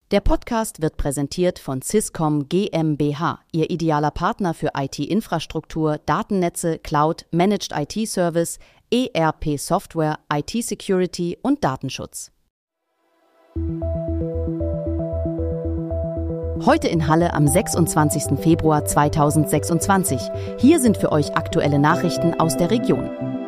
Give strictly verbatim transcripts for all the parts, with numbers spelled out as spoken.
Der Podcast wird präsentiert von Swisscom GmbH, Ihr idealer Partner für I T-Infrastruktur, Datennetze, Cloud, Managed I T-Service, E R P-Software, I T-Security und Datenschutz. Heute in Halle am sechsundzwanzigsten Februar zweitausendsechsundzwanzig. Hier sind für euch aktuelle Nachrichten aus der Region.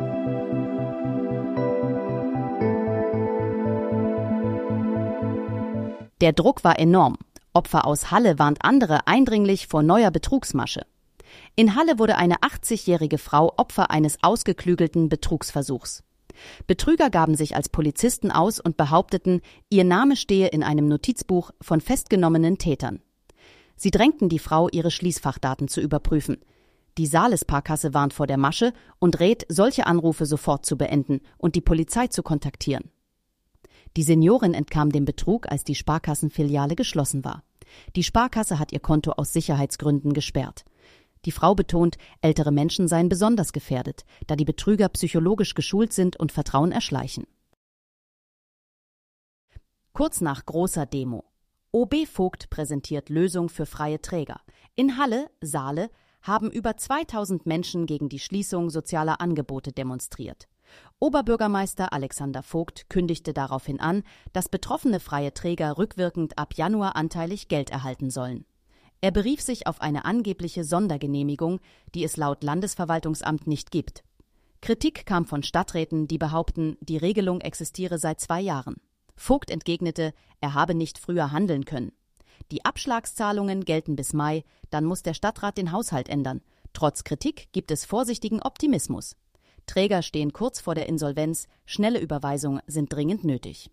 Der Druck war enorm. Opfer aus Halle warnt andere eindringlich vor neuer Betrugsmasche. In Halle wurde eine achtzigjährige Frau Opfer eines ausgeklügelten Betrugsversuchs. Betrüger gaben sich als Polizisten aus und behaupteten, ihr Name stehe in einem Notizbuch von festgenommenen Tätern. Sie drängten die Frau, ihre Schließfachdaten zu überprüfen. Die Sales-Sparkasse warnt vor der Masche und rät, solche Anrufe sofort zu beenden und die Polizei zu kontaktieren. Die Seniorin entkam dem Betrug, als die Sparkassenfiliale geschlossen war. Die Sparkasse hat ihr Konto aus Sicherheitsgründen gesperrt. Die Frau betont, ältere Menschen seien besonders gefährdet, da die Betrüger psychologisch geschult sind und Vertrauen erschleichen. Kurz nach großer Demo. O B Vogt präsentiert Lösung für freie Träger. In Halle, Saale, haben über zweitausend Menschen gegen die Schließung sozialer Angebote demonstriert. Oberbürgermeister Alexander Vogt kündigte daraufhin an, dass betroffene freie Träger rückwirkend ab Januar anteilig Geld erhalten sollen. Er berief sich auf eine angebliche Sondergenehmigung, die es laut Landesverwaltungsamt nicht gibt. Kritik kam von Stadträten, die behaupten, die Regelung existiere seit zwei Jahren. Vogt entgegnete, er habe nicht früher handeln können. Die Abschlagszahlungen gelten bis Mai, dann muss der Stadtrat den Haushalt ändern. Trotz Kritik gibt es vorsichtigen Optimismus. Träger stehen kurz vor der Insolvenz, schnelle Überweisungen sind dringend nötig.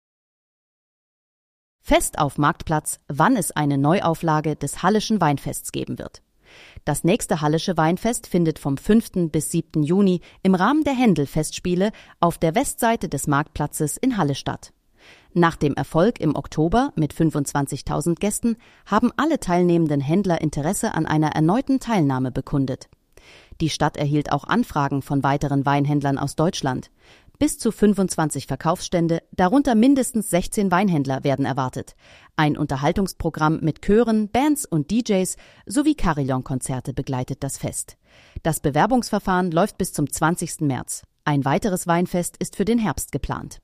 Fest auf Marktplatz, wann es eine Neuauflage des Halleschen Weinfests geben wird. Das nächste Hallische Weinfest findet vom fünften bis siebten Juni im Rahmen der Händel-Festspiele auf der Westseite des Marktplatzes in Halle statt. Nach dem Erfolg im Oktober mit fünfundzwanzigtausend Gästen haben alle teilnehmenden Händler Interesse an einer erneuten Teilnahme bekundet. Die Stadt erhielt auch Anfragen von weiteren Weinhändlern aus Deutschland. Bis zu fünfundzwanzig Verkaufsstände, darunter mindestens sechzehn Weinhändler, werden erwartet. Ein Unterhaltungsprogramm mit Chören, Bands und D Js sowie Carillon-Konzerte begleitet das Fest. Das Bewerbungsverfahren läuft bis zum zwanzigsten März. Ein weiteres Weinfest ist für den Herbst geplant.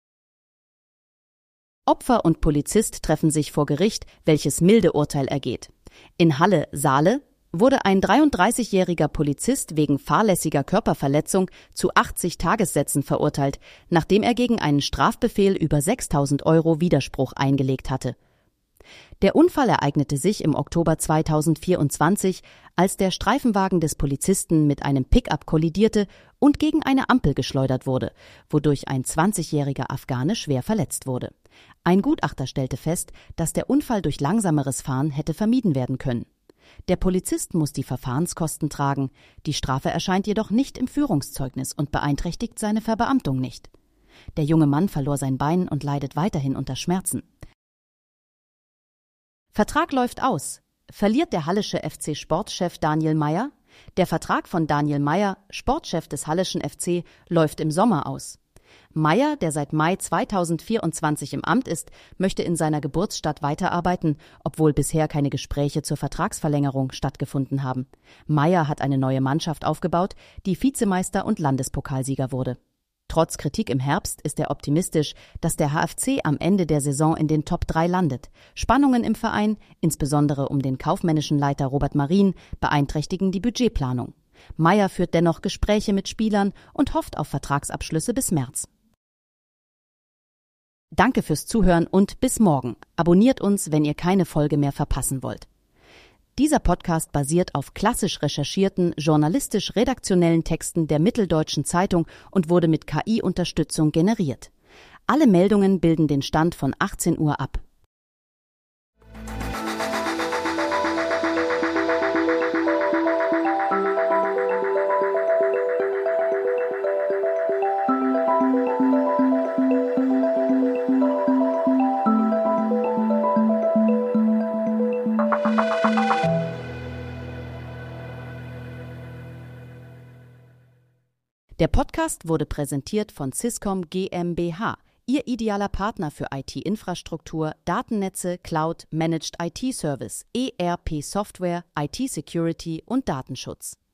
Opfer und Polizist treffen sich vor Gericht, welches milde Urteil ergeht. In Halle, Saale, wurde ein dreiunddreißigjähriger Polizist wegen fahrlässiger Körperverletzung zu achtzig Tagessätzen verurteilt, nachdem er gegen einen Strafbefehl über sechstausend Euro Widerspruch eingelegt hatte. Der Unfall ereignete sich im Oktober zweitausendvierundzwanzig, als der Streifenwagen des Polizisten mit einem Pickup kollidierte und gegen eine Ampel geschleudert wurde, wodurch ein zwanzigjähriger Afghane schwer verletzt wurde. Ein Gutachter stellte fest, dass der Unfall durch langsameres Fahren hätte vermieden werden können. Der Polizist muss die Verfahrenskosten tragen, die Strafe erscheint jedoch nicht im Führungszeugnis und beeinträchtigt seine Verbeamtung nicht. Der junge Mann verlor sein Bein und leidet weiterhin unter Schmerzen. Vertrag läuft aus. Verliert der hallische F C-Sportchef Daniel Meier? Der Vertrag von Daniel Meier, Sportchef des Halleschen F C, läuft im Sommer aus. Meier, der seit Mai zweitausendvierundzwanzig im Amt ist, möchte in seiner Geburtsstadt weiterarbeiten, obwohl bisher keine Gespräche zur Vertragsverlängerung stattgefunden haben. Meier hat eine neue Mannschaft aufgebaut, die Vizemeister und Landespokalsieger wurde. Trotz Kritik im Herbst ist er optimistisch, dass der H F C am Ende der Saison in den Top drei landet. Spannungen im Verein, insbesondere um den kaufmännischen Leiter Robert Marin, beeinträchtigen die Budgetplanung. Meier führt dennoch Gespräche mit Spielern und hofft auf Vertragsabschlüsse bis März. Danke fürs Zuhören und bis morgen. Abonniert uns, wenn ihr keine Folge mehr verpassen wollt. Dieser Podcast basiert auf klassisch recherchierten, journalistisch-redaktionellen Texten der Mitteldeutschen Zeitung und wurde mit K I-Unterstützung generiert. Alle Meldungen bilden den Stand von achtzehn Uhr ab. Der Podcast wurde präsentiert von Swisscom GmbH, Ihr idealer Partner für I T-Infrastruktur, Datennetze, Cloud, Managed I T-Service, E R P-Software, I T-Security und Datenschutz.